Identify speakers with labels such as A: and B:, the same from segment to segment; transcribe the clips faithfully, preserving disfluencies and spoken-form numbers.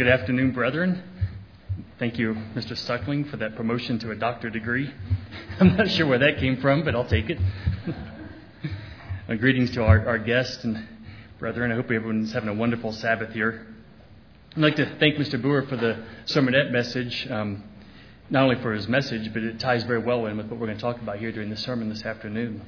A: Good afternoon, brethren. Thank you, Mister Suckling, for that promotion to a doctor degree. I'm not sure where that came from, but I'll take it. uh, greetings to our, our guests and brethren. I hope everyone's having a wonderful Sabbath here. I'd like to thank Mister Boer for the sermonette message, um, not only for his message, but it ties very well in with what we're going to talk about here during the sermon this afternoon.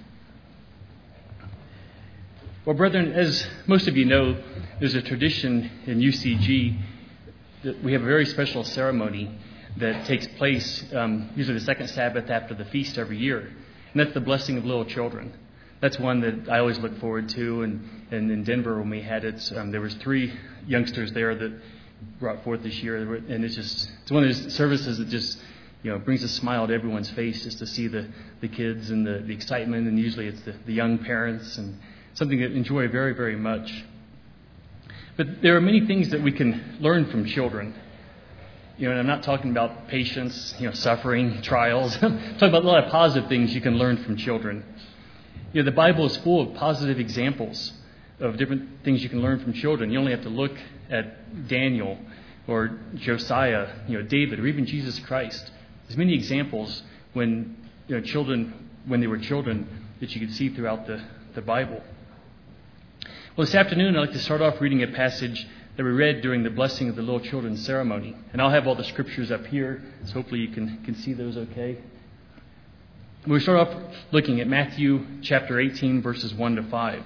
A: Well, brethren, as most of you know, there's a tradition in U C G that we have a very special ceremony that takes place um, usually the second Sabbath after the feast every year, and that's the blessing of little children. That's one that I always look forward to, and, and in Denver when we had it, um, there was three youngsters there that brought forth this year, and it's just it's one of those services that just you know brings a smile to everyone's face just to see the, the kids and the, the excitement, and usually it's the, the young parents and something that enjoy very, very much. But there are many things that we can learn from children. You know, and I'm not talking about patience, you know, suffering, trials. I'm talking about a lot of positive things you can learn from children. You know, the Bible is full of positive examples of different things you can learn from children. You only have to look at Daniel or Josiah, you know, David, or even Jesus Christ. There's many examples when, you know, children, when they were children, that you could see throughout the, the Bible. Well, this afternoon, I'd like to start off reading a passage that we read during the blessing of the little children's ceremony. And I'll have all the scriptures up here, so hopefully you can, can see those okay. We'll start off looking at Matthew chapter eighteen, verses one to five.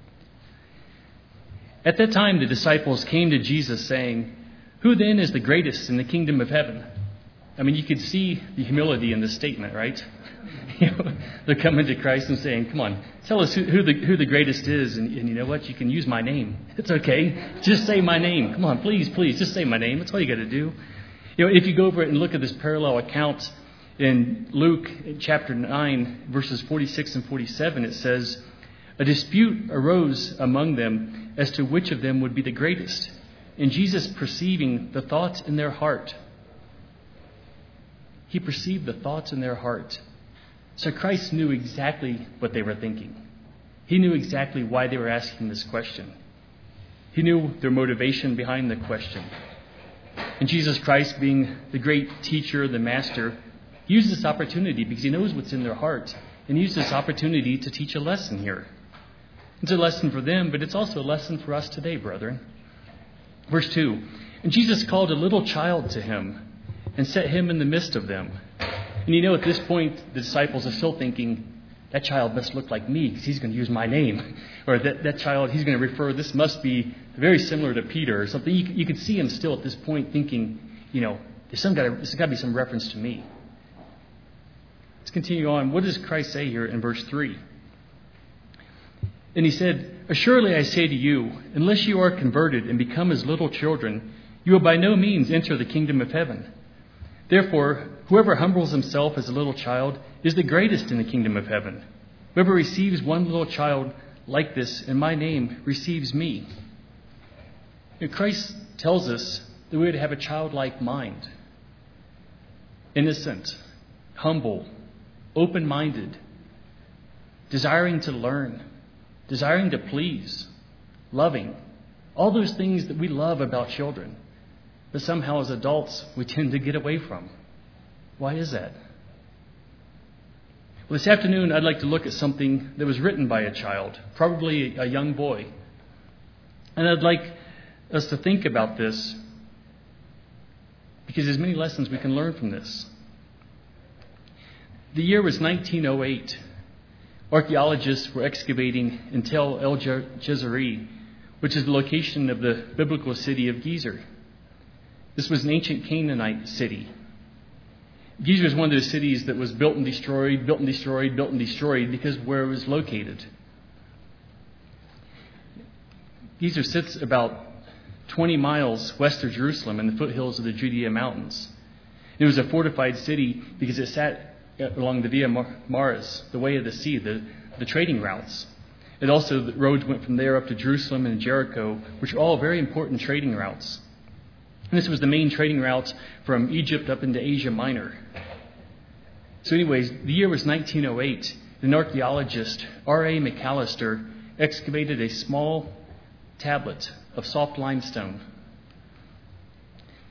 A: At that time, the disciples came to Jesus saying, "Who then is the greatest in the kingdom of heaven?" I mean, you could see the humility in this statement, right? You know, they're coming to Christ and saying, "Come on, tell us who, who the who the greatest is." And, and you know what? You can use my name. It's okay. Just say my name. Come on, please, please, just say my name. That's all you got to do. You know, if you go over it and look at this parallel account in Luke chapter nine, verses forty-six and forty-seven, it says, "A dispute arose among them as to which of them would be the greatest. And Jesus, perceiving the thoughts in their heart," He perceived the thoughts in their heart. So Christ knew exactly what they were thinking. He knew exactly why they were asking this question. He knew their motivation behind the question. And Jesus Christ, being the great teacher, the master, used this opportunity because he knows what's in their heart, and used this opportunity to teach a lesson here. It's a lesson for them, but it's also a lesson for us today, brethren. Verse two, "And Jesus called a little child to him and set him in the midst of them." And you know, at this point, the disciples are still thinking, that child must look like me because he's going to use my name. Or that, that child, he's going to refer, this must be very similar to Peter or something. You, you could see him still at this point thinking, you know, there's, some gotta, there's got to be some reference to me. Let's continue on. What does Christ say here in verse three? "And he said, 'Assuredly I say to you, unless you are converted and become as little children, you will by no means enter the kingdom of heaven. Therefore, whoever humbles himself as a little child is the greatest in the kingdom of heaven. Whoever receives one little child like this in my name receives me.'" And Christ tells us that we are to have a childlike mind. Innocent, humble, open-minded, desiring to learn, desiring to please, loving. All those things that we love about children. But somehow as adults, we tend to get away from. Why is that? Well, this afternoon, I'd like to look at something that was written by a child, probably a young boy. And I'd like us to think about this because there's many lessons we can learn from this. The year was nineteen oh eight. Archaeologists were excavating in Tel El Jezreel, which is the location of the biblical city of Gezer. This was an ancient Canaanite city. Gezer is one of those cities that was built and destroyed, built and destroyed, built and destroyed because of where it was located. Gezer sits about twenty miles west of Jerusalem in the foothills of the Judea Mountains. It was a fortified city because it sat along the Via Maris, the way of the sea, the, the trading routes. It also, the roads went from there up to Jerusalem and Jericho, which are all very important trading routes. And this was the main trading routes from Egypt up into Asia Minor. So anyways, the year was nineteen oh eight. An archaeologist, R A McAllister, excavated a small tablet of soft limestone.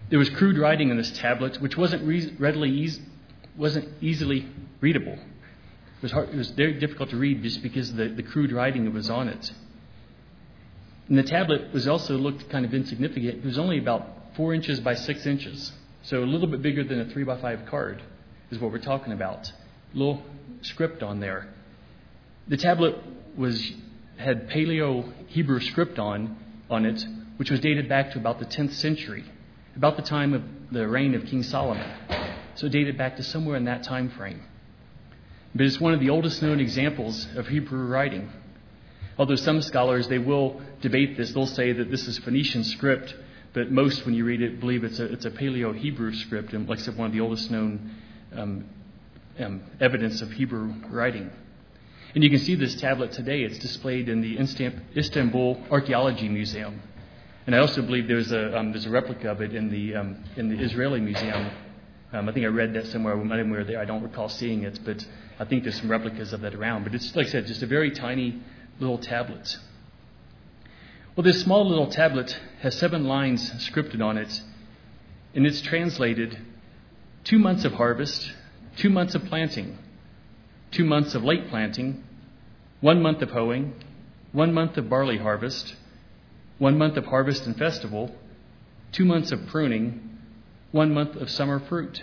A: There was crude writing on this tablet, which wasn't re- readily eas- wasn't easily readable. It was hard, it was very difficult to read just because of the, the crude writing that was on it. And the tablet was also looked kind of insignificant. It was only about four inches by six inches, so a little bit bigger than a three by five card is what we're talking about. A little script on there. The tablet was had Paleo Hebrew script on on it, which was dated back to about the tenth century, about the time of the reign of King Solomon. So it dated back to somewhere in that time frame. But it's one of the oldest known examples of Hebrew writing. Although some scholars, they will debate this. They'll say that this is Phoenician script, but most, when you read it, believe it's a, it's a Paleo-Hebrew script, and like I said, one of the oldest known um, um, evidence of Hebrew writing. And you can see this tablet today. It's displayed in the Istanbul Archaeology Museum. And I also believe there's a um, there's a replica of it in the um, in the Israeli Museum. Um, I think I read that somewhere. I didn't were there. I don't recall seeing it, but I think there's some replicas of that around. But it's, like I said, just a very tiny little tablet. Well, this small little tablet has seven lines scripted on it, and it's translated two months of harvest, two months of planting, two months of late planting, one month of hoeing, one month of barley harvest, one month of harvest and festival, two months of pruning, one month of summer fruit.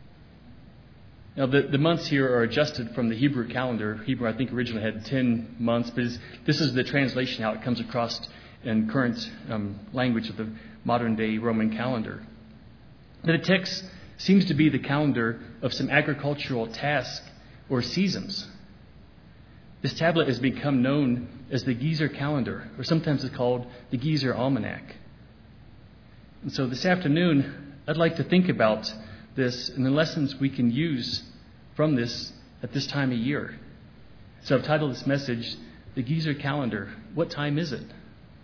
A: Now, the, the months here are adjusted from the Hebrew calendar. Hebrew, I think, originally had ten months, but this is the translation, how it comes across in current um, language of the modern-day Roman calendar. But the text seems to be the calendar of some agricultural tasks or seasons. This tablet has become known as the Gezer calendar, or sometimes it's called the Gezer almanac. And so this afternoon, I'd like to think about this and the lessons we can use from this at this time of year. So I've titled this message, The Gezer Calendar. What time is it?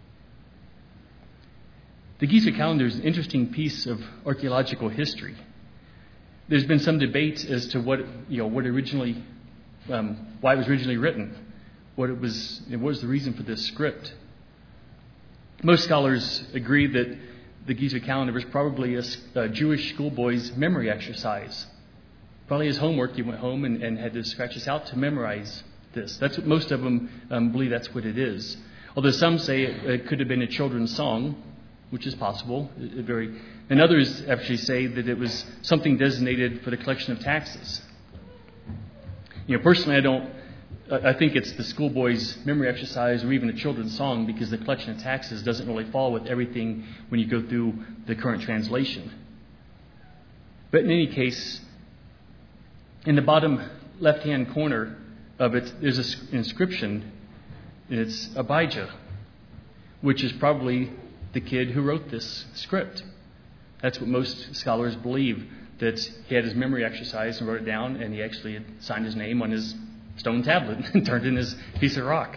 A: The Gezer calendar is an interesting piece of archaeological history. There's been some debate as to what you know what originally, um, why it was originally written, what it was, what was the reason for this script. Most scholars agree that the Gezer calendar was probably a, a Jewish schoolboy's memory exercise. Probably his homework. He went home and, and had to scratch this out to memorize this. That's what most of them um, believe that's what it is. Although some say it, it could have been a children's song, which is possible. It, it very, and others actually say that it was something designated for the collection of taxes. You know, personally, I don't. I think it's the schoolboy's memory exercise or even a children's song, because the collection of taxes doesn't really fall with everything when you go through the current translation. But in any case, in the bottom left-hand corner of it, there's an inscription, and it's Abijah, which is probably the kid who wrote this script. That's what most scholars believe, that he had his memory exercise and wrote it down, and he actually had signed his name on his stone tablet and turned in his piece of rock.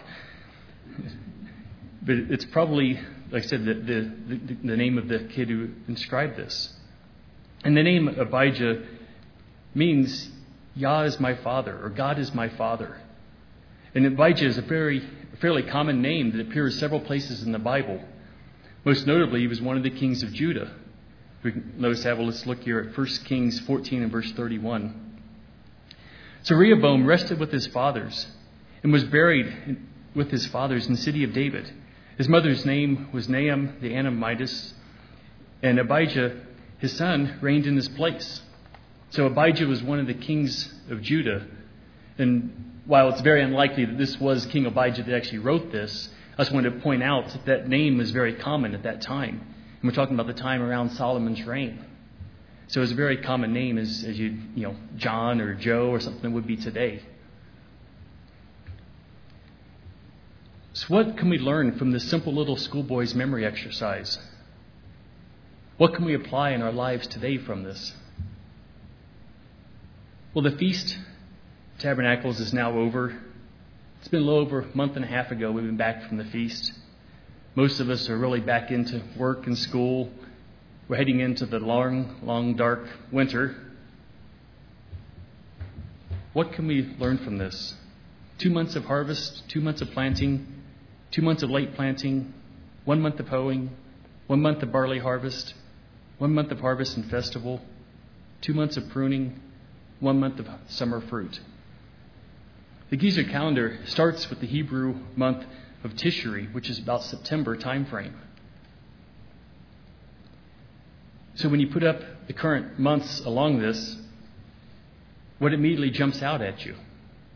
A: But it's probably, like I said, the, the, the, the name of the kid who inscribed this. And the name Abijah means Yah is my father, or God is my father. And Abijah is a very fairly common name that appears several places in the Bible. Most notably, he was one of the kings of Judah. We can notice that. Well, let's look here at First Kings fourteen and verse thirty-one. So Rehoboam rested with his fathers and was buried with his fathers in the city of David. His mother's name was Naam the Anamitess, and Abijah, his son, reigned in his place. So Abijah was one of the kings of Judah. And while it's very unlikely that this was King Abijah that actually wrote this, I just wanted to point out that that name was very common at that time. And we're talking about the time around Solomon's reign. So it's a very common name as, as you, you know, John or Joe or something would be today. So what can we learn from this simple little schoolboy's memory exercise? What can we apply in our lives today from this? Well, the Feast of Tabernacles is now over. It's been a little over a month and a half ago we've been back from the feast. Most of us are really back into work and school. We're heading into the long, long, dark winter. What can we learn from this? Two months of harvest, two months of planting, two months of late planting, one month of hoeing, one month of barley harvest, one month of harvest and festival, two months of pruning, one month of summer fruit. The Gezer calendar starts with the Hebrew month of Tishri, which is about September time frame. So when you put up the current months along this, what immediately jumps out at you?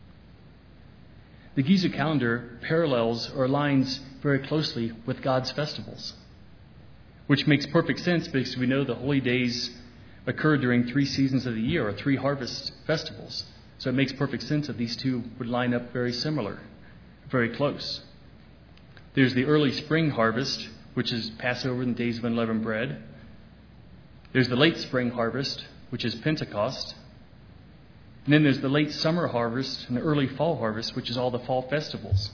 A: The Gezer calendar parallels or aligns very closely with God's festivals, which makes perfect sense because we know the holy days occur during three seasons of the year, or three harvest festivals. So it makes perfect sense that these two would line up very similar, very close. There's the early spring harvest, which is Passover and the days of unleavened bread. There's the late spring harvest, which is Pentecost. And then there's the late summer harvest and the early fall harvest, which is all the fall festivals.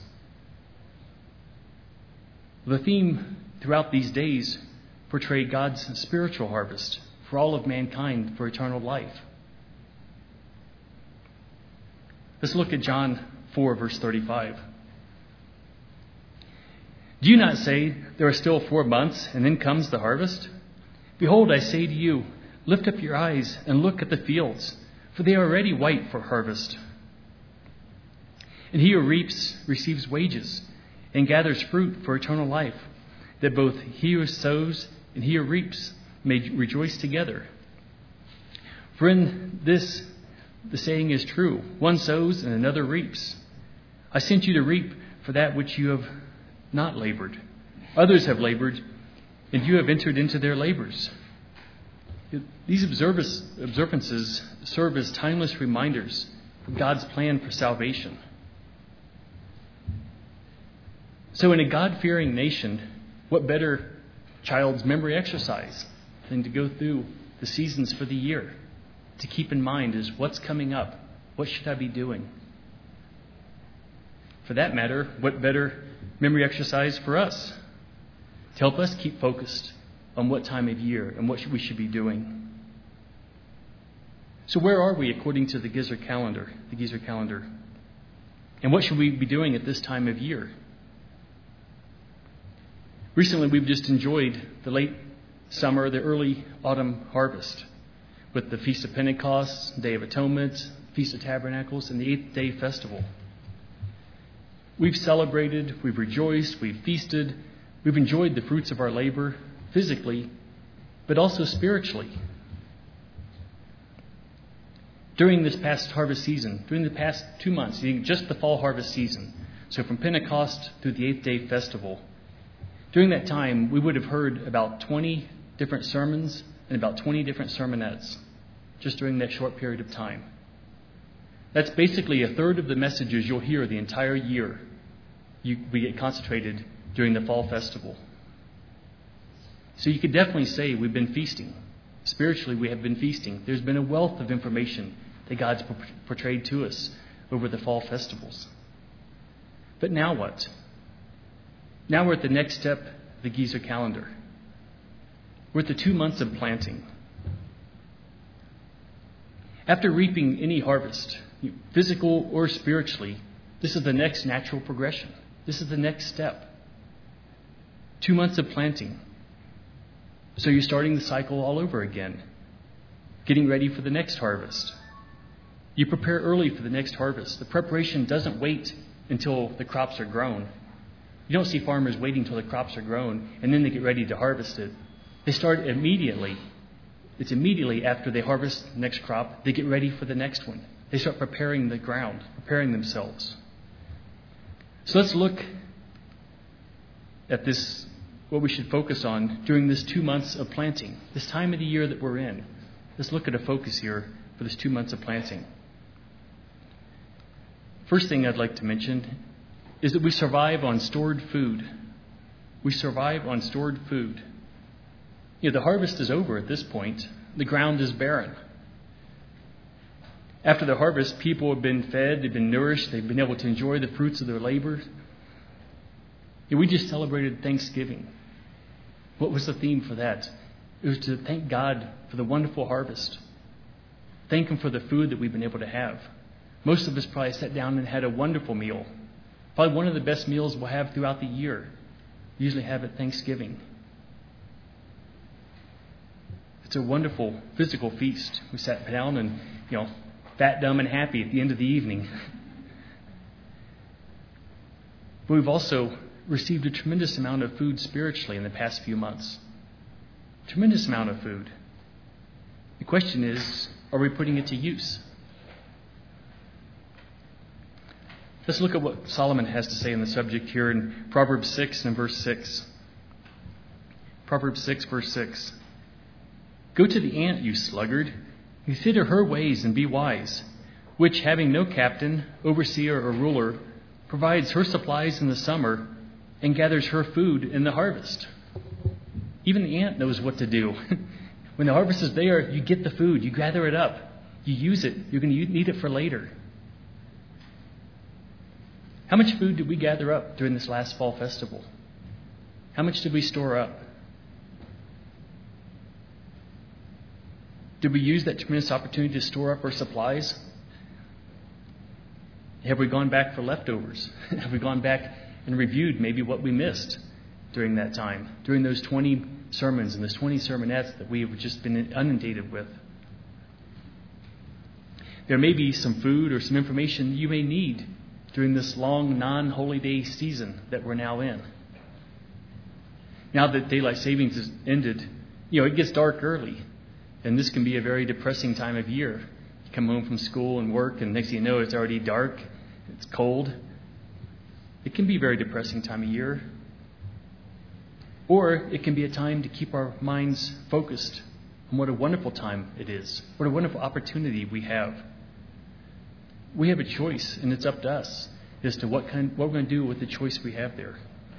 A: The theme throughout these days portrayed God's spiritual harvest for all of mankind for eternal life. Let's look at John four, verse thirty-five. Do you not say, there are still four months, and then comes the harvest? Behold, I say to you, lift up your eyes and look at the fields, for they are already white for harvest. And he who reaps receives wages, and gathers fruit for eternal life, that both he who sows and he who reaps may rejoice together. For in this the saying is true, one sows and another reaps. I sent you to reap for that which you have not labored. Others have labored, and you have entered into their labors. These observances serve as timeless reminders of God's plan for salvation. So in a God-fearing nation, what better child's memory exercise than to go through the seasons for the year, to keep in mind is what's coming up, what should I be doing? For that matter, what better memory exercise for us to help us keep focused on what time of year and what we should be doing. So where are we according to the Gezer calendar, the Gezer calendar? And what should we be doing at this time of year? Recently, we've just enjoyed the late summer, the early autumn harvest with the Feast of Pentecost, Day of Atonement, Feast of Tabernacles, and the Eighth Day Festival. We've celebrated, we've rejoiced, we've feasted, we've enjoyed the fruits of our labor physically, but also spiritually. During this past harvest season, during the past two months, just the fall harvest season, so from Pentecost through the Eighth Day Festival, during that time, we would have heard about twenty different sermons and about twenty different sermonettes just during that short period of time. That's basically a third of the messages you'll hear the entire year. You, we get concentrated during the fall festival. So you could definitely say we've been feasting. Spiritually, we have been feasting. There's been a wealth of information that God's portrayed to us over the fall festivals. But now what? Now we're at the next step of the Gezer calendar. We're at the two months of planting. After reaping any harvest, physical or spiritually, this is the next natural progression. This is the next step. Two months of planting. So you're starting the cycle all over again, getting ready for the next harvest. You prepare early for the next harvest. The preparation doesn't wait until the crops are grown. You don't see farmers waiting until the crops are grown and then they get ready to harvest it. They start immediately. It's immediately after they harvest the next crop, they get ready for the next one. They start preparing the ground, preparing themselves. So let's look at this, what we should focus on during this two months of planting, this time of the year that we're in. Let's look at a focus here for this two months of planting. First thing I'd like to mention is that we survive on stored food. We survive on stored food. You know, the harvest is over at this point. The ground is barren. After the harvest, people have been fed, they've been nourished, they've been able to enjoy the fruits of their labor. And we just celebrated Thanksgiving. What was the theme for that? It was to thank God for the wonderful harvest. Thank Him for the food that we've been able to have. Most of us probably sat down and had a wonderful meal. Probably one of the best meals we'll have throughout the year. We usually have at Thanksgiving. It's a wonderful physical feast. We sat down and, you know, fat, dumb, and happy at the end of the evening. But we've also received a tremendous amount of food spiritually in the past few months. Tremendous amount of food. The question is, are we putting it to use? Let's look at what Solomon has to say on the subject here in Proverbs six and verse six. Proverbs six, verse six. Go to the ant, you sluggard, consider her ways and be wise, which, having no captain, overseer, or ruler, provides her supplies in the summer and gathers her food in the harvest. Even the ant knows what to do. When the harvest is there, you get the food, you gather it up, you use it, you're going to need it for later. How much food did we gather up during this last fall festival? How much did we store up? Did we use that tremendous opportunity to store up our supplies? Have we gone back for leftovers? Have we gone back and reviewed maybe what we missed during that time, during those twenty sermons and those twenty sermonettes that we have just been inundated with? There may be some food or some information you may need during this long non-holy day season that we're now in. Now that daylight savings is ended, you know, it gets dark early. And this can be a very depressing time of year. You come home from school and work, and next thing you know, it's already dark. It's cold. It can be a very depressing time of year. Or it can be a time to keep our minds focused on what a wonderful time it is. What a wonderful opportunity we have. We have a choice, and it's up to us as to what kind, what we're going to do with the choice we have there.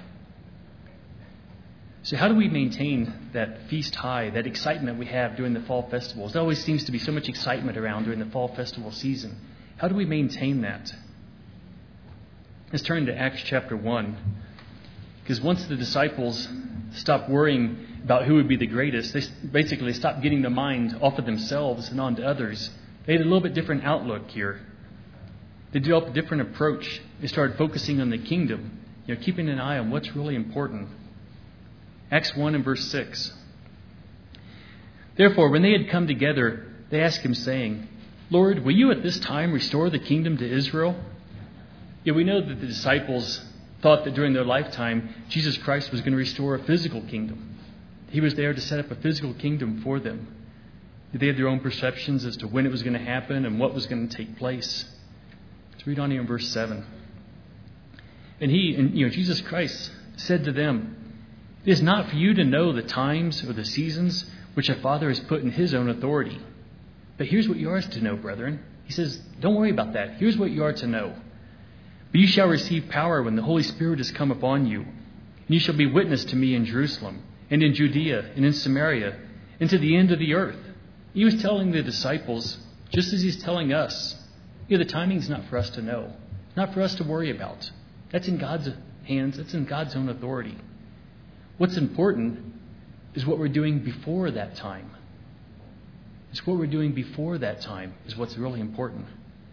A: So how do we maintain that feast high, that excitement we have during the fall festivals? There always seems to be so much excitement around during the fall festival season. How do we maintain that? Let's turn to Acts chapter one. Because once the disciples stopped worrying about who would be the greatest, they basically stopped getting their mind off of themselves and onto others. They had a little bit different outlook here. They developed a different approach. They started focusing on the kingdom, you know, keeping an eye on what's really important. Acts one and verse six. Therefore, when they had come together, they asked him, saying, Lord, will you at this time restore the kingdom to Israel? Yeah, we know that the disciples thought that during their lifetime, Jesus Christ was going to restore a physical kingdom. He was there to set up a physical kingdom for them. They had their own perceptions as to when it was going to happen and what was going to take place. Let's read on here in verse seven. And he, and you know, Jesus Christ said to them, It is not for you to know the times or the seasons which a Father has put in his own authority. But here's what you are to know, brethren. He says, don't worry about that. Here's what you are to know. But you shall receive power when the Holy Spirit has come upon you. And you shall be witness to me in Jerusalem, and in Judea, and in Samaria, and to the end of the earth. He was telling the disciples, just as he's telling us, you know, the timing's not for us to know. Not for us to worry about. That's in God's hands. That's in God's own authority. What's important is what we're doing before that time. It's what we're doing before that time is what's really important.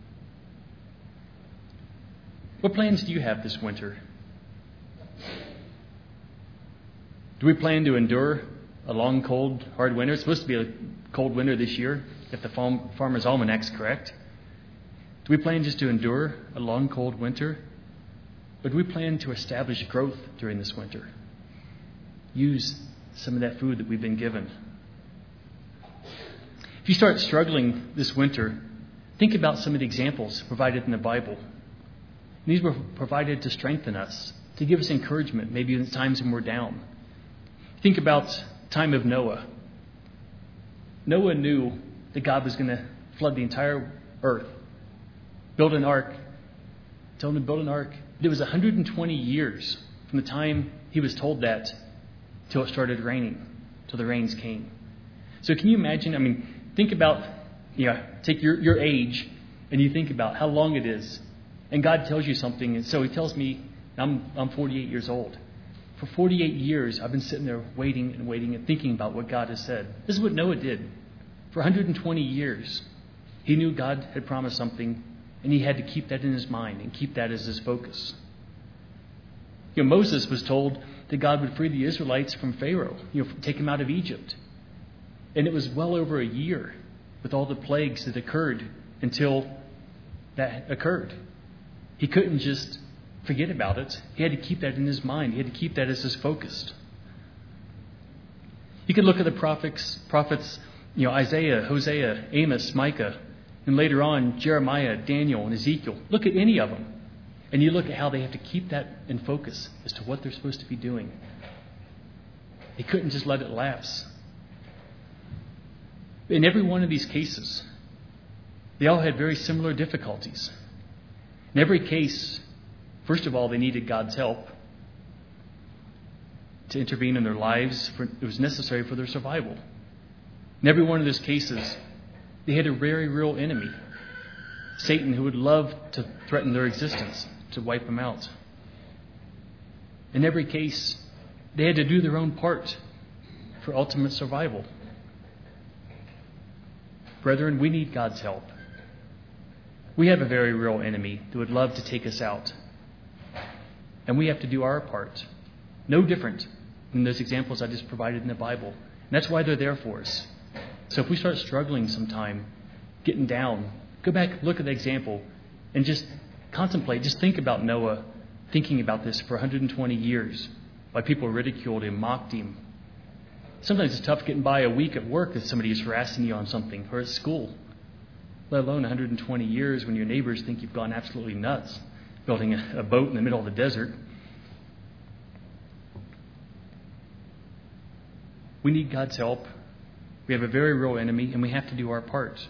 A: What plans do you have this winter? Do we plan to endure a long, cold, hard winter? It's supposed to be a cold winter this year, if the farm, Farmer's Almanac's correct. Do we plan just to endure a long, cold winter? Or do we plan to establish growth during this winter? Use some of that food that we've been given. If you start struggling this winter, think about some of the examples provided in the Bible. These were provided to strengthen us, to give us encouragement, maybe in times when we're down. Think about the time of Noah. Noah knew that God was going to flood the entire earth, build an ark, tell him to build an ark. It was one hundred twenty years from the time he was told that till it started raining, till the rains came. So can you imagine, I mean, think about, you know, take your, your age and you think about how long it is. And God tells you something. And so he tells me, I'm I'm forty-eight years old. For forty-eight years, I've been sitting there waiting and waiting and thinking about what God has said. This is what Noah did. For one hundred twenty years, he knew God had promised something, and he had to keep that in his mind and keep that as his focus. You know, Moses was told that God would free the Israelites from Pharaoh, you know, take them out of Egypt. And it was well over a year with all the plagues that occurred until that occurred. He couldn't just forget about it. He had to keep that in his mind. He had to keep that as his focus. You could look at the prophets, prophets, you know, Isaiah, Hosea, Amos, Micah, and later on Jeremiah, Daniel, and Ezekiel. Look at any of them, and you look at how they have to keep that in focus as to what they're supposed to be doing. They couldn't just let it lapse. In every one of these cases, they all had very similar difficulties. In every case, first of all, they needed God's help to intervene in their lives. For, it was necessary for their survival. In every one of those cases, they had a very real enemy, Satan, who would love to threaten their existence, to wipe them out. In every case, they had to do their own part for ultimate survival. Brethren, we need God's help. We have a very real enemy that would love to take us out. And we have to do our part. No different than those examples I just provided in the Bible. And that's why they're there for us. So if we start struggling sometime, getting down, go back, look at the example, and just contemplate, just think about Noah thinking about this for one hundred twenty years, why people ridiculed him, mocked him. Sometimes it's tough getting by a week at work if somebody is harassing you on something, or at school, let alone one hundred twenty years when your neighbors think you've gone absolutely nuts, building a, a boat in the middle of the desert. We need God's help. We have a very real enemy, and we have to do our part.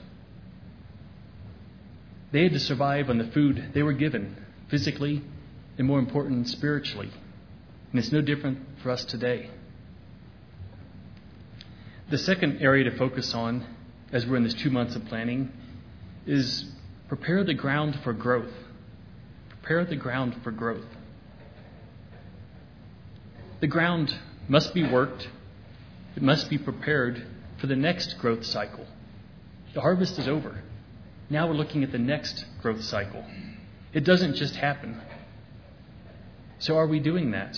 A: They had to survive on the food they were given, physically, and more important, spiritually. And it's no different for us today. The second area to focus on, as we're in this two months of planning, is prepare the ground for growth. Prepare the ground for growth. The ground must be worked. It must be prepared for the next growth cycle. The harvest is over. Now we're looking at the next growth cycle. It doesn't just happen. So are we doing that?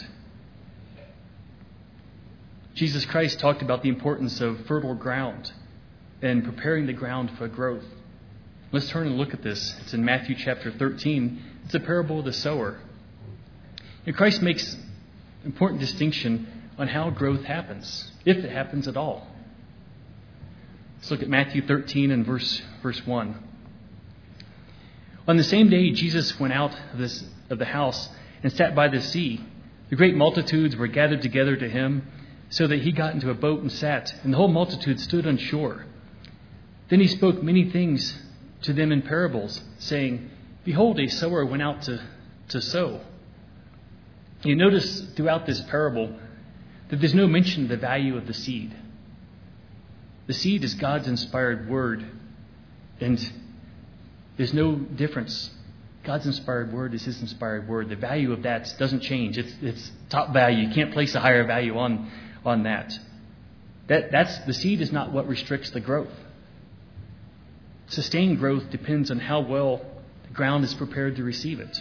A: Jesus Christ talked about the importance of fertile ground and preparing the ground for growth. Let's turn and look at this. It's in Matthew chapter thirteen. It's a parable of the sower. And Christ makes important distinction on how growth happens, if it happens at all. Let's look at Matthew thirteen and verse verse one. On the same day, Jesus went out of, this, of the house and sat by the sea. The great multitudes were gathered together to him, so that he got into a boat and sat, and the whole multitude stood on shore. Then he spoke many things to them in parables, saying, Behold, a sower went out to, to sow. You notice throughout this parable that there's no mention of the value of the seed. The seed is God's inspired word, and there's no difference. God's inspired word is his inspired word. The value of that doesn't change. It's it's top value. You can't place a higher value on, on that. That that's the seed is not what restricts the growth. Sustained growth depends on how well the ground is prepared to receive it.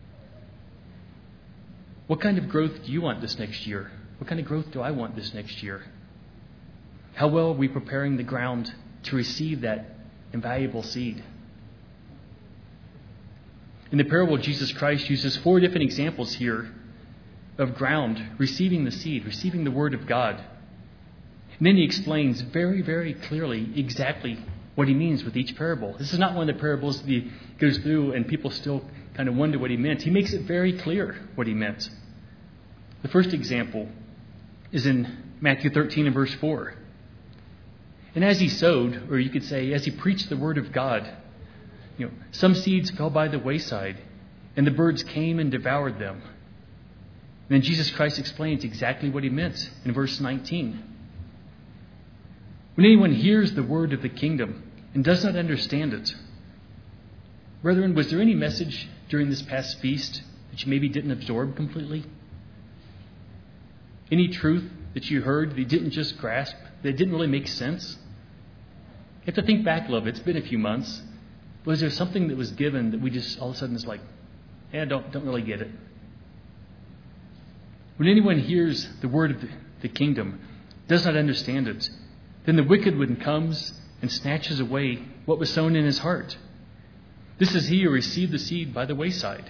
A: What kind of growth do you want this next year? What kind of growth do I want this next year? How well are we preparing the ground to receive that invaluable seed? In the parable, Jesus Christ uses four different examples here of ground receiving the seed, receiving the word of God. And then he explains very, very clearly exactly what he means with each parable. This is not one of the parables that he goes through and people still kind of wonder what he meant. He makes it very clear what he meant. The first example is in Matthew thirteen and verse four. And as he sowed, or you could say, as he preached the word of God, you know, some seeds fell by the wayside, and the birds came and devoured them. And then Jesus Christ explains exactly what he meant in verse nineteen. When anyone hears the word of the kingdom and does not understand it, brethren, was there any message during this past feast that you maybe didn't absorb completely? Any truth that you heard that you didn't just grasp, that didn't really make sense? You have to think back a little bit. It's been a few months. Was there something that was given that we just all of a sudden is like, yeah, don't don't really get it? When anyone hears the word of the, the kingdom, does not understand it, Then the wicked one comes and snatches away what was sown in his heart. This is he who received the seed by the wayside.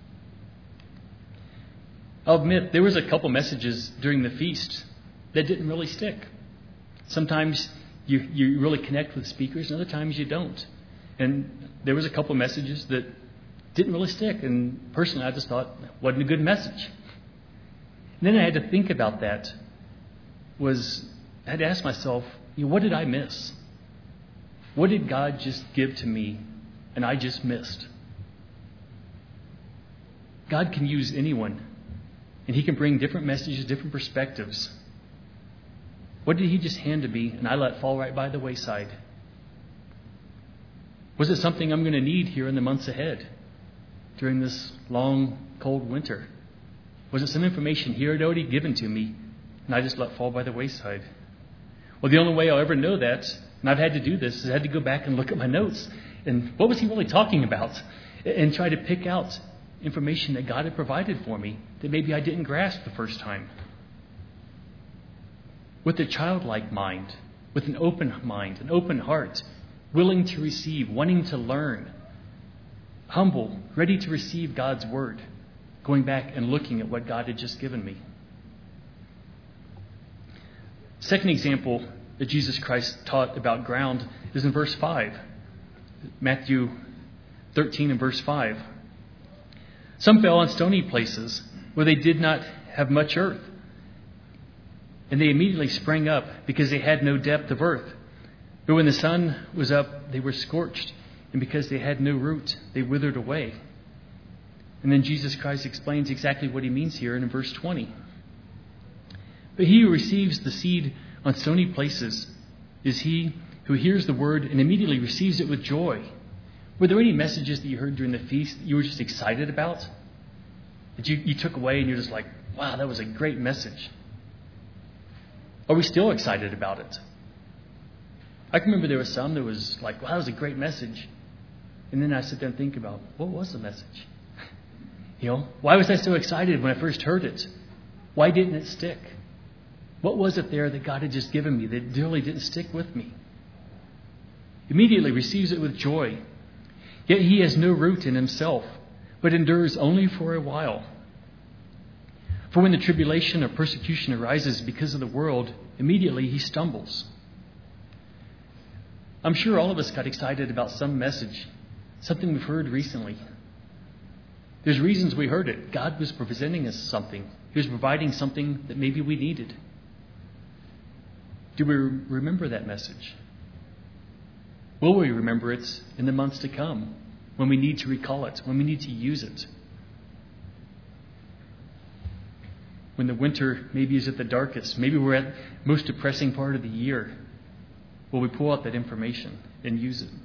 A: I'll admit, there was a couple messages during the feast that didn't really stick. Sometimes you, you really connect with speakers, and other times you don't. And there was a couple messages that didn't really stick. And personally, I just thought, wasn't a good message. And then I had to think about that. Was I had to ask myself, you know, what did I miss? What did God just give to me and I just missed? God can use anyone, and he can bring different messages, different perspectives. What did he just hand to me and I let fall right by the wayside? Was it something I'm going to need here in the months ahead during this long, cold winter? Was it some information he had already given to me and I just let fall by the wayside? Well, the only way I'll ever know that, and I've had to do this, is I had to go back and look at my notes. And what was he really talking about? And try to pick out information that God had provided for me that maybe I didn't grasp the first time. With a childlike mind, with an open mind, an open heart, willing to receive, wanting to learn, humble, ready to receive God's word, going back and looking at what God had just given me. Second example that Jesus Christ taught about ground is in verse five. Matthew thirteen and verse five. Some fell on stony places where they did not have much earth, and they immediately sprang up because they had no depth of earth. But when the sun was up, they were scorched, and because they had no root, they withered away. And then Jesus Christ explains exactly what he means here in verse twenty. But he who receives the seed on stony places is he who hears the word and immediately receives it with joy. Were there any messages that you heard during the feast that you were just excited about? That you, you took away and you're just like, wow, that was a great message. Are we still excited about it? I can remember there was some that was like, wow, that was a great message. And then I sit there and think about, what was the message? You know, why was I so excited when I first heard it? Why didn't it stick? What was it there that God had just given me that really didn't stick with me? Immediately receives it with joy. Yet he has no root in himself, but endures only for a while. For when the tribulation or persecution arises because of the world, immediately he stumbles. I'm sure all of us got excited about some message, something we've heard recently. There's reasons we heard it. God was presenting us something. He was providing something that maybe we needed. Do we remember that message? Will we remember it in the months to come, when we need to recall it, when we need to use it? When the winter maybe is at the darkest, maybe we're at the most depressing part of the year, will we pull out that information and use it?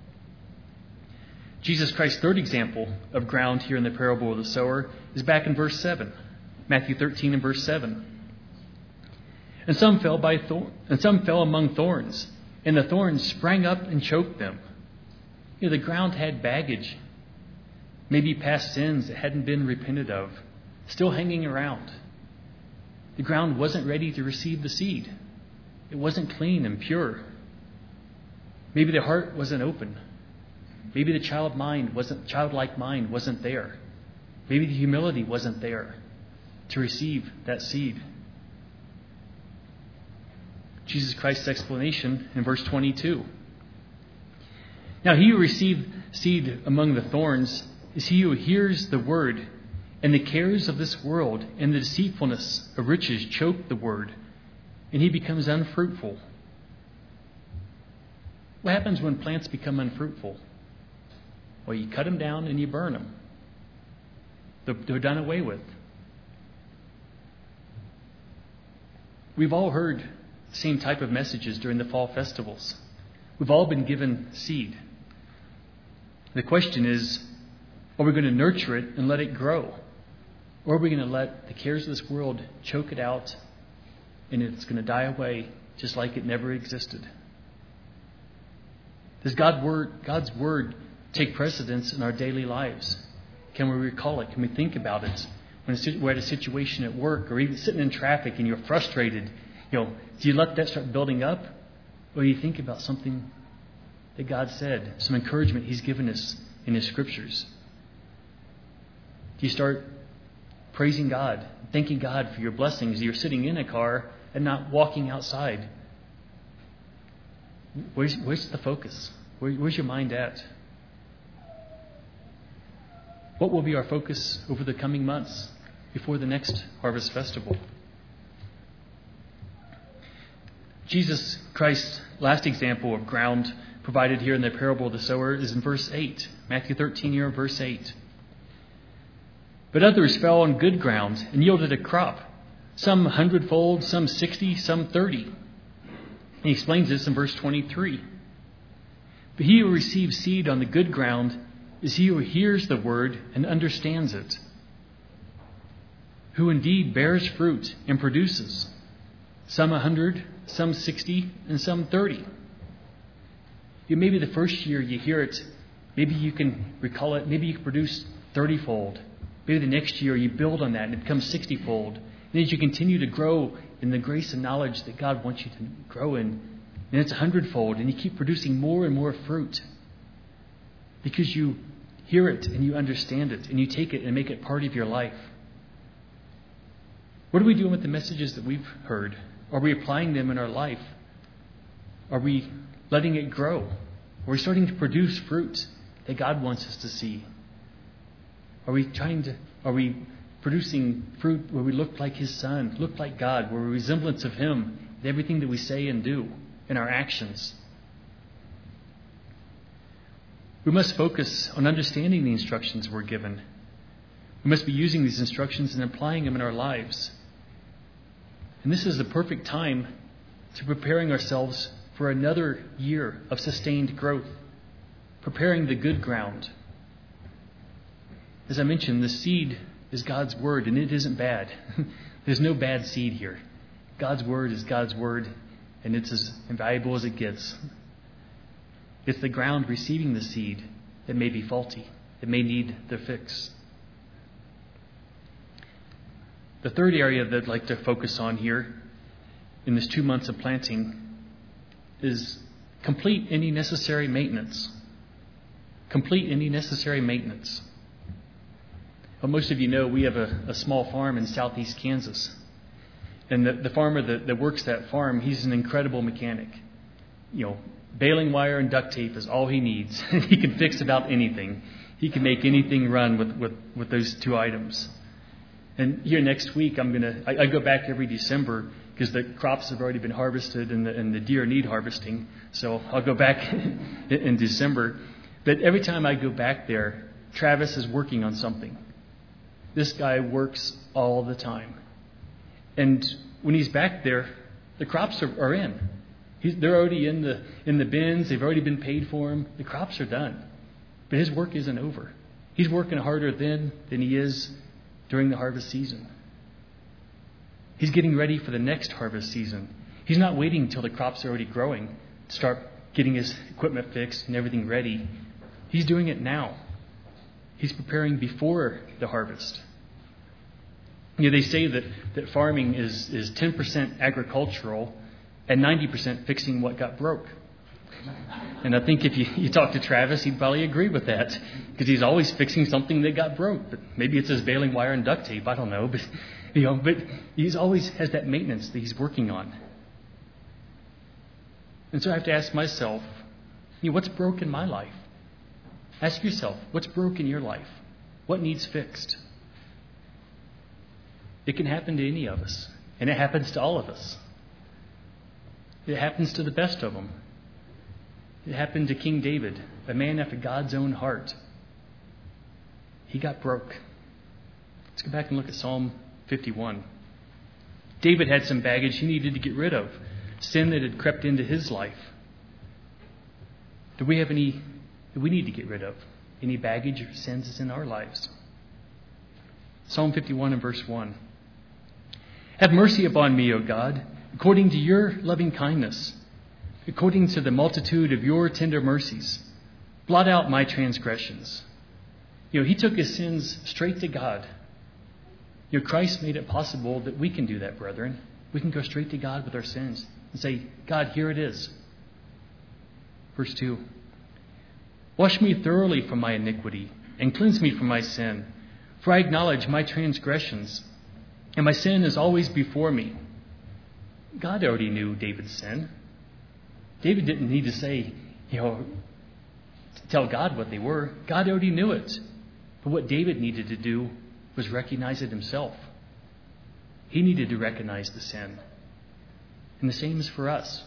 A: Jesus Christ's third example of ground here in the parable of the sower is back in verse seven, Matthew thirteen and verse seven. And some fell by thorn, and some fell among thorns, and the thorns sprang up and choked them. You know, the ground had baggage, maybe past sins that hadn't been repented of, still hanging around. The ground wasn't ready to receive the seed. It wasn't clean and pure. Maybe the heart wasn't open. Maybe the child mind wasn't, childlike mind wasn't there. Maybe the humility wasn't there to receive that seed. Jesus Christ's explanation in verse twenty-two. Now he who received seed among the thorns is he who hears the word, and the cares of this world and the deceitfulness of riches choke the word, and he becomes unfruitful. What happens when plants become unfruitful? Well, you cut them down and you burn them. They're, they're done away with. We've all heard the same type of messages during the fall festivals. We've all been given seed. The question is, are we going to nurture it and let it grow? Or are we going to let the cares of this world choke it out and it's going to die away just like it never existed? Does God word, God's word take precedence in our daily lives? Can we recall it? Can we think about it? When we're at a situation at work or even sitting in traffic and you're frustrated, you know, do you let that start building up? Or you think about something that God said, some encouragement He's given us in His Scriptures? Do you start praising God, thanking God for your blessings? You're sitting in a car and not walking outside. Where's, where's the focus? Where, where's your mind at? What will be our focus over the coming months before the next Harvest Festival? Jesus Christ's last example of ground provided here in the parable of the sower is in verse eight. Matthew thirteen here, verse eight. But others fell on good ground and yielded a crop, some hundredfold, some sixty, some thirty. And he explains this in verse twenty-three. But he who receives seed on the good ground is he who hears the word and understands it, who indeed bears fruit and produces, some a hundred, some sixty, and some thirty. You, maybe the first year you hear it, maybe you can recall it, maybe you can produce thirty-fold. Maybe the next year you build on that and it becomes sixty-fold. And as you continue to grow in the grace and knowledge that God wants you to grow in, and it's a hundredfold, and you keep producing more and more fruit because you hear it and you understand it and you take it and make it part of your life. What are we doing with the messages that we've heard? Are we applying them in our life? Are we letting it grow? Are we starting to produce fruit that God wants us to see? Are we trying to, are we producing fruit where we look like His Son, look like God, where we're a resemblance of Him in everything that we say and do, in our actions? We must focus on understanding the instructions we're given. We must be using these instructions and applying them in our lives. And this is the perfect time to preparing ourselves for another year of sustained growth, preparing the good ground. As I mentioned, the seed is God's Word, and it isn't bad. There's no bad seed here. God's Word is God's Word, and it's as invaluable as it gets. It's the ground receiving the seed that may be faulty, that may need the fix. The third area that I'd like to focus on here in this two months of planting is complete any necessary maintenance. Complete any necessary maintenance. Well, most of you know we have a, a small farm in southeast Kansas. And the, the farmer that, that works that farm, he's an incredible mechanic. You know, baling wire and duct tape is all he needs. He can fix about anything. He can make anything run with, with, with those two items. And here next week, I'm gonna. I, I go back every December because the crops have already been harvested and the, and the deer need harvesting. So I'll go back in, in December. But every time I go back there, Travis is working on something. This guy works all the time. And when he's back there, the crops are, are in. He's, they're already in the in the bins. They've already been paid for them. The crops are done. But his work isn't over. He's working harder then than he is during the harvest season. He's getting ready for the next harvest season. He's not waiting until the crops are already growing to start getting his equipment fixed and everything ready. He's doing it now. He's preparing before the harvest. You know, they say that, that farming is, is ten percent agricultural and ninety percent fixing what got broke. And I think if you, you talk to Travis, he'd probably agree with that because he's always fixing something that got broke. But maybe it's his baling wire and duct tape. I don't know. But, you know, but he's always has that maintenance that he's working on. And so I have to ask myself, you know, what's broke in my life? Ask yourself, what's broke in your life? What needs fixed? It can happen to any of us. And it happens to all of us. It happens to the best of them. It happened to King David, a man after God's own heart. He got broke. Let's go back and look at Psalm fifty-one. David had some baggage he needed to get rid of, sin that had crept into his life. Do we have any that we need to get rid of? Any baggage or sins that's in our lives? Psalm fifty-one and verse one. Have mercy upon me, O God, according to your loving kindness, according to the multitude of your tender mercies. Blot out my transgressions. You know, he took his sins straight to God. You know, Christ made it possible that we can do that, brethren. We can go straight to God with our sins and say, God, here it is. Verse two. Wash me thoroughly from my iniquity and cleanse me from my sin. For I acknowledge my transgressions, and my sin is always before me. God already knew David's sin. David didn't need to say, you know, tell God what they were. God already knew it. But what David needed to do was recognize it himself. He needed to recognize the sin. And the same is for us.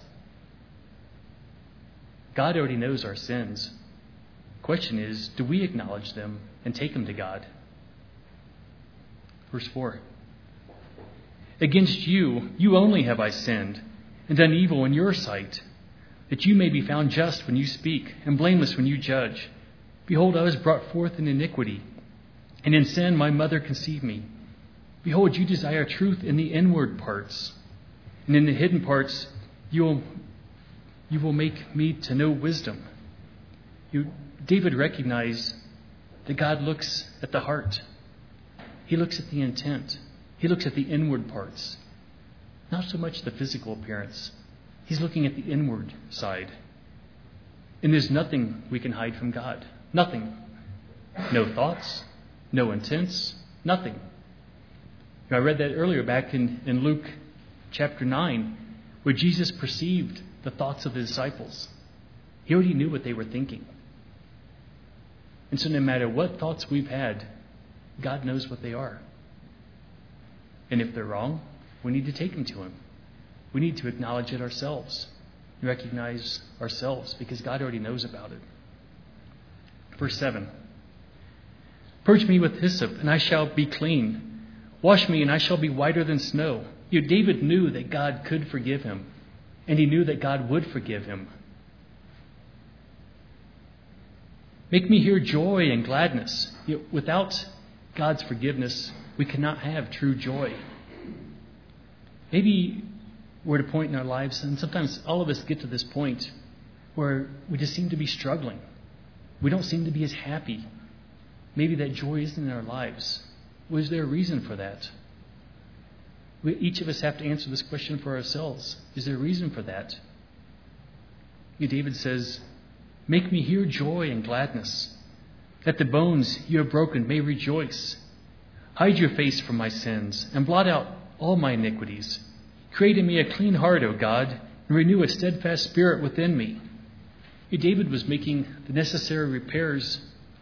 A: God already knows our sins. The question is, do we acknowledge them and take them to God? Verse four. Against you, you only have I sinned, and done evil in your sight, that you may be found just when you speak, and blameless when you judge. Behold, I was brought forth in iniquity, and in sin my mother conceived me. Behold, you desire truth in the inward parts, and in the hidden parts you will, you will make me to know wisdom. You, David recognized that God looks at the heart. He looks at the intent. He looks at the inward parts, not so much the physical appearance. He's looking at the inward side. And there's nothing we can hide from God. Nothing. No thoughts, no intents, nothing. I read that earlier back in, in Luke chapter nine, where Jesus perceived the thoughts of the disciples. He already knew what they were thinking. And so no matter what thoughts we've had, God knows what they are. And if they're wrong, we need to take them to Him. We need to acknowledge it ourselves, recognize ourselves, because God already knows about it. Verse seven. Purge me with hyssop, and I shall be clean. Wash me, and I shall be whiter than snow. You know, David knew that God could forgive him, and he knew that God would forgive him. Make me hear joy and gladness. You know, without God's forgiveness, we cannot have true joy. Maybe we're at a point in our lives, and sometimes all of us get to this point where we just seem to be struggling. We don't seem to be as happy. Maybe that joy isn't in our lives. Was there a reason for that? We, each of us have to answer this question for ourselves. Is there a reason for that? David says, make me hear joy and gladness, that the bones you have broken may rejoice. Hide your face from my sins and blot out all my iniquities. Create in me a clean heart, O God, and renew a steadfast spirit within me. David was making the necessary repairs.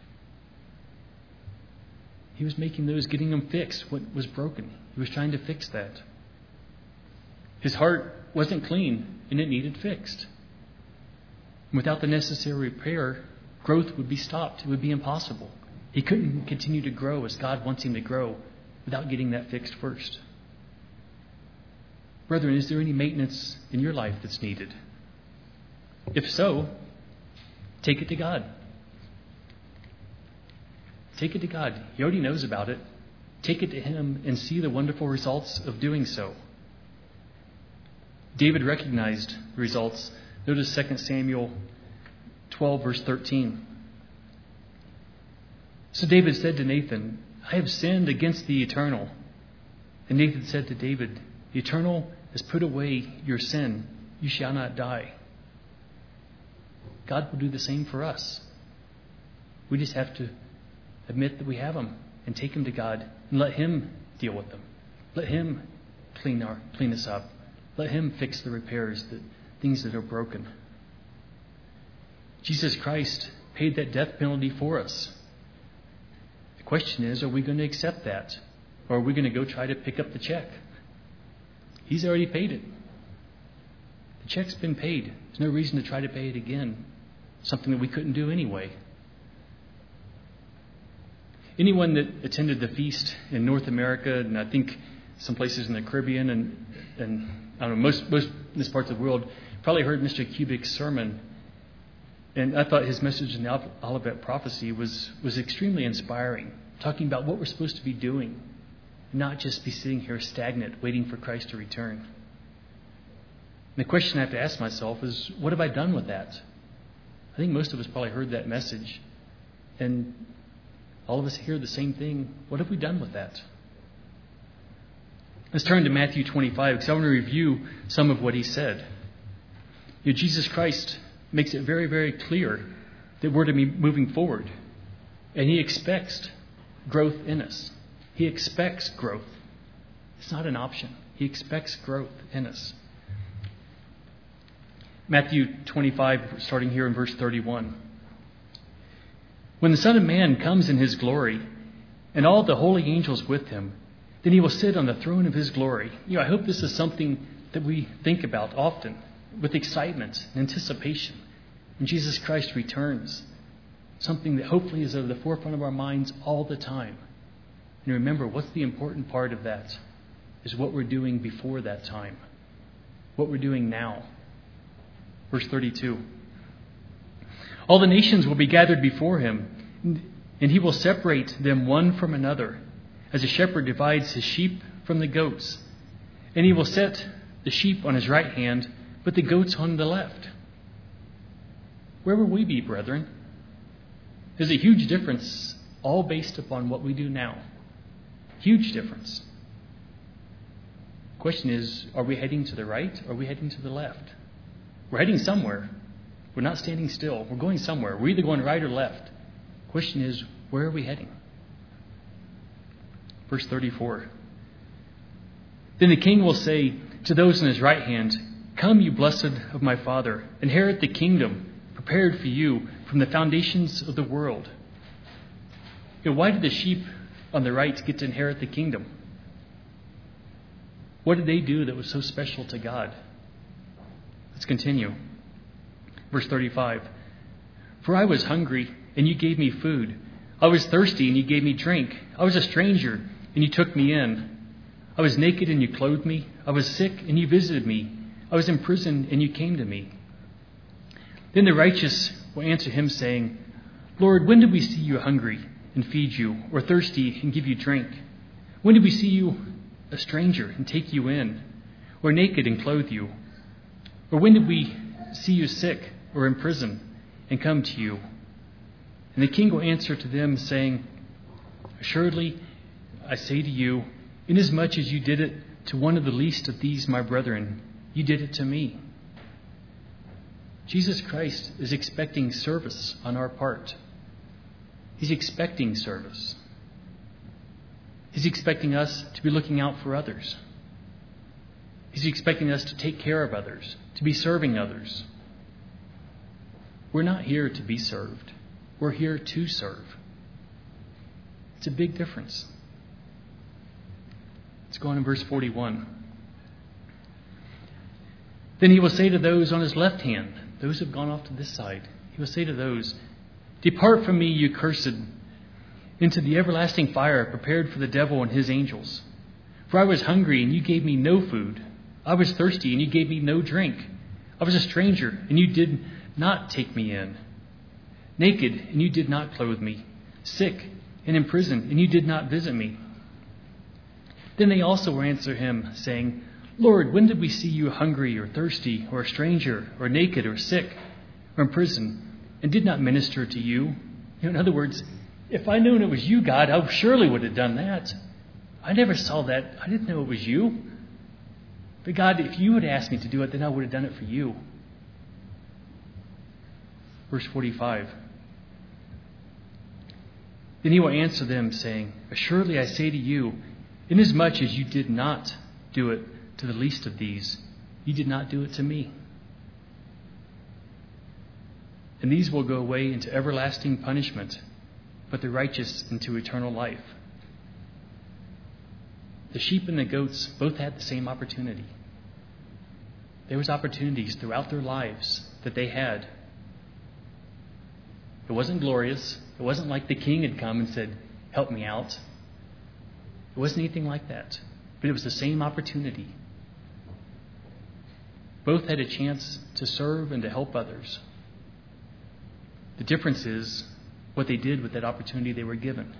A: He was making those, getting them fixed, what was broken. He was trying to fix that. His heart wasn't clean, and it needed fixed. Without the necessary repair, growth would be stopped. It would be impossible. He couldn't continue to grow as God wants him to grow without getting that fixed first. Brethren, is there any maintenance in your life that's needed? If so, take it to God. Take it to God. He already knows about it. Take it to Him and see the wonderful results of doing so. David recognized the results. Notice Second Samuel twelve, verse thirteen. So David said to Nathan, I have sinned against the Eternal. And Nathan said to David, the Eternal has put away your sin. You shall not die. God will do the same for us. We just have to admit that we have them and take them to God and let Him deal with them. Let Him clean our clean us up. Let Him fix the repairs, the things that are broken. Jesus Christ paid that death penalty for us. The question is, are we going to accept that? Or are we going to go try to pick up the check? He's already paid it. The check's been paid. There's no reason to try to pay it again. Something that we couldn't do anyway. Anyone that attended the feast in North America, and I think some places in the Caribbean and, and I don't know, most, most in this part of the world, probably heard Mister Kubik's sermon. And I thought his message in the Olivet Prophecy was, was extremely inspiring, talking about what we're supposed to be doing, not just be sitting here stagnant, waiting for Christ to return. And the question I have to ask myself is, what have I done with that? I think most of us probably heard that message, and all of us hear the same thing. What have we done with that? Let's turn to Matthew twenty-five, because I want to review some of what he said. You know, Jesus Christ makes it very, very clear that we're to be moving forward. And he expects growth in us. He expects growth. It's not an option. He expects growth in us. Matthew twenty-five, starting here in verse thirty-one. When the Son of Man comes in his glory, and all the holy angels with him, then he will sit on the throne of his glory. You know, I hope this is something that we think about often with excitement and anticipation when Jesus Christ returns. Something that hopefully is at the forefront of our minds all the time. And remember, what's the important part of that is what we're doing before that time. What we're doing now. Verse thirty-two. All the nations will be gathered before him, and he will separate them one from another, as a shepherd divides his sheep from the goats. And he will set the sheep on his right hand, but the goats on the left. Where will we be, brethren? There's a huge difference, all based upon what we do now. Huge difference. Question is, are we heading to the right or are we heading to the left? We're heading somewhere. We're not standing still. We're going somewhere. We're either going right or left. Question is, where are we heading? Verse thirty-four. Then the king will say to those on his right hand, "Come, you blessed of my Father, inherit the kingdom prepared for you from the foundations of the world." You know, why did the sheep on the right get to inherit the kingdom? What did they do that was so special to God? Let's continue. Verse thirty-five. For I was hungry, and you gave me food. I was thirsty, and you gave me drink. I was a stranger, and you took me in. I was naked, and you clothed me. I was sick, and you visited me. I was in prison, and you came to me. Then the righteous will answer him, saying, Lord, when did we see you hungry and feed you, or thirsty and give you drink? When did we see you a stranger and take you in, or naked and clothe you? Or when did we see you sick or in prison and come to you? And the king will answer to them, saying, Assuredly, I say to you, inasmuch as you did it to one of the least of these my brethren, you did it to me. Jesus Christ is expecting service on our part. He's expecting service. He's expecting us to be looking out for others. He's expecting us to take care of others, to be serving others. We're not here to be served. We're here to serve. It's a big difference. Let's go on in verse forty-one. Then he will say to those on his left hand, those who have gone off to this side, he will say to those, Depart from me, you cursed, into the everlasting fire prepared for the devil and his angels. For I was hungry, and you gave me no food. I was thirsty, and you gave me no drink. I was a stranger, and you did not take me in. Naked, and you did not clothe me. Sick, and in prison, and you did not visit me. Then they also will answer him, saying, Lord, when did we see you hungry or thirsty or a stranger or naked or sick or in prison and did not minister to you? You know, in other words, if I'd known it was you, God, I surely would have done that. I never saw that. I didn't know it was you. But God, if you had asked me to do it, then I would have done it for you. Verse forty-five. Then he will answer them, saying, Assuredly I say to you, inasmuch as you did not do it to the least of these, you did not do it to me. And these will go away into everlasting punishment, but the righteous into eternal life. The sheep and the goats both had the same opportunity. There was opportunities throughout their lives that they had. It wasn't glorious. It wasn't like the king had come and said, help me out. It wasn't anything like that. But it was the same opportunity. Both had a chance to serve and to help others. The difference is what they did with that opportunity they were given.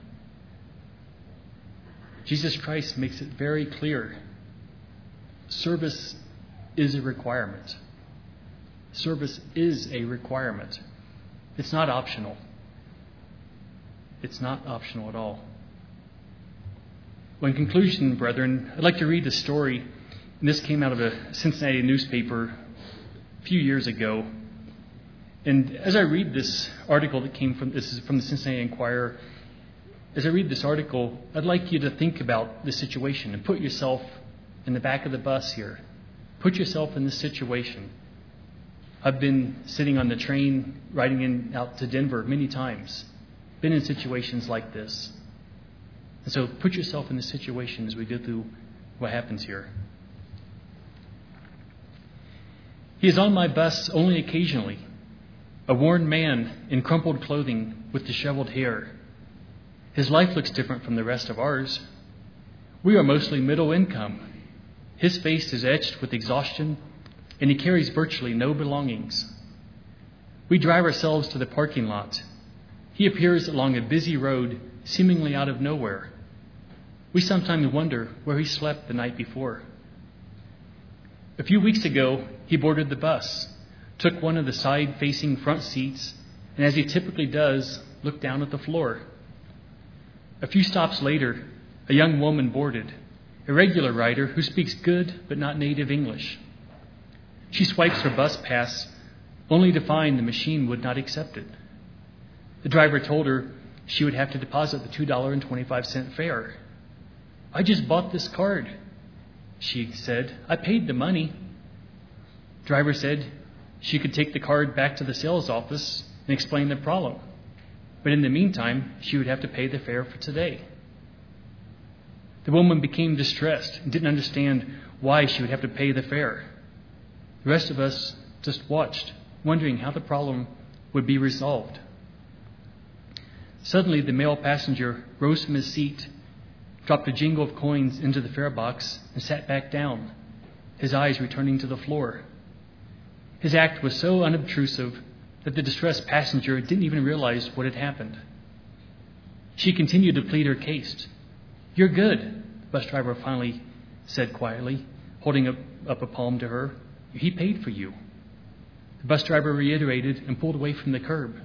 A: Jesus Christ makes it very clear. Service is a requirement. Service is a requirement. It's not optional. It's not optional at all. Well, in conclusion, brethren, I'd like to read the story. And this came out of a Cincinnati newspaper a few years ago. And as I read this article that came from, this is from the Cincinnati Enquirer, as I read this article, I'd like you to think about the situation and put yourself in the back of the bus here. Put yourself in this situation. I've been sitting on the train riding in out to Denver many times, been in situations like this. And so put yourself in this situation as we go through what happens here. He is on my bus only occasionally, a worn man in crumpled clothing with disheveled hair. His life looks different from the rest of ours. We are mostly middle income. His face is etched with exhaustion, and he carries virtually no belongings. We drive ourselves to the parking lot. He appears along a busy road, seemingly out of nowhere. We sometimes wonder where he slept the night before. A few weeks ago, he boarded the bus, took one of the side-facing front seats, and as he typically does, looked down at the floor. A few stops later, a young woman boarded, a regular rider who speaks good but not native English. She swipes her bus pass, only to find the machine would not accept it. The driver told her she would have to deposit the two dollars and twenty-five cents fare. "I just bought this card," she said. "I paid the money." Driver said she could take the card back to the sales office and explain the problem. But in the meantime, she would have to pay the fare for today. The woman became distressed and didn't understand why she would have to pay the fare. The rest of us just watched, wondering how the problem would be resolved. Suddenly, the male passenger rose from his seat, dropped a jingle of coins into the fare box, and sat back down, his eyes returning to the floor. His act was so unobtrusive that the distressed passenger didn't even realize what had happened. She continued to plead her case. "You're good," the bus driver finally said quietly, holding up, up a palm to her. "He paid for you." The bus driver reiterated and pulled away from the curb.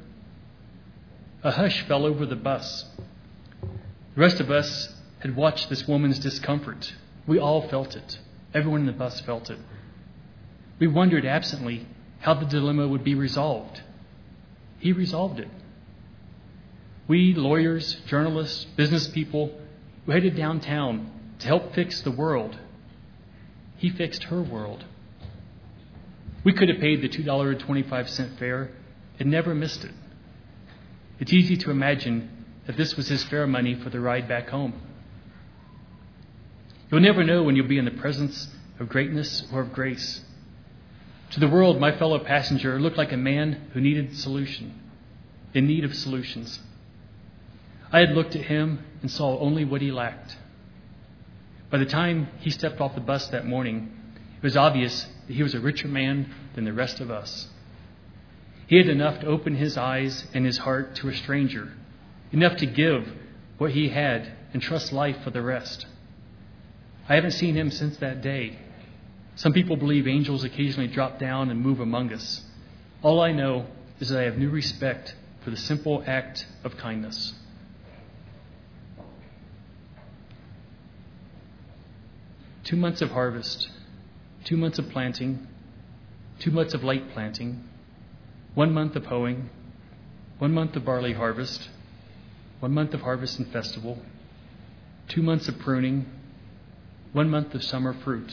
A: A hush fell over the bus. The rest of us had watched this woman's discomfort. We all felt it. Everyone in the bus felt it. We wondered absently how the dilemma would be resolved. He resolved it. We, lawyers, journalists, business people, who headed downtown to help fix the world. He fixed her world. We could have paid the two dollars and twenty-five cents fare and never missed it. It's easy to imagine that this was his fare money for the ride back home. You'll never know when you'll be in the presence of greatness or of grace. To the world, my fellow passenger looked like a man who needed solution, in need of solutions. I had looked at him and saw only what he lacked. By the time he stepped off the bus that morning, it was obvious that he was a richer man than the rest of us. He had enough to open his eyes and his heart to a stranger, enough to give what he had and trust life for the rest. I haven't seen him since that day. Some people believe angels occasionally drop down and move among us. All I know is that I have new respect for the simple act of kindness. Two months of harvest, two months of planting, two months of late planting, one month of hoeing, one month of barley harvest, one month of harvest and festival, two months of pruning, one month of summer fruit.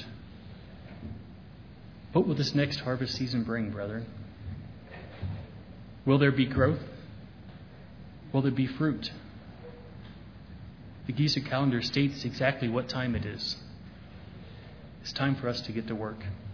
A: What will this next harvest season bring, brethren? Will there be growth? Will there be fruit? The Giza calendar states exactly what time it is. It's time for us to get to work.